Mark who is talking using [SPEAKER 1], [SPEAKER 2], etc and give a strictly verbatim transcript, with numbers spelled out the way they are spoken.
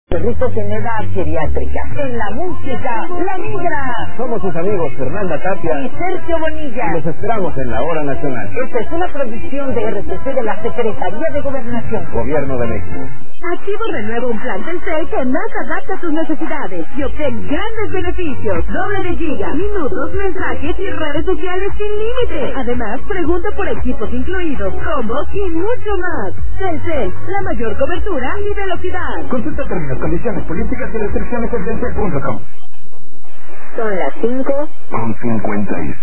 [SPEAKER 1] Perritos en edad geriátrica. En la música, La Migra.
[SPEAKER 2] Somos sus amigos Fernanda Tapia
[SPEAKER 1] y Sergio Bonilla.
[SPEAKER 2] Y los esperamos en la Hora Nacional.
[SPEAKER 1] Esta es una producción de R T C de la Secretaría de Gobernación.
[SPEAKER 2] Gobierno de México.
[SPEAKER 3] Activo renueva un plan Telcel que más adapta a tus necesidades y obtén grandes beneficios. Doble de giga, minutos, mensajes y redes sociales sin límite. Además, pregunta por equipos incluidos, combos y mucho más. Telcel, la mayor cobertura y velocidad.
[SPEAKER 2] Consulta términos, condiciones, políticas y restricciones en telcel punto com.
[SPEAKER 1] Son las cinco
[SPEAKER 2] con cincuenta y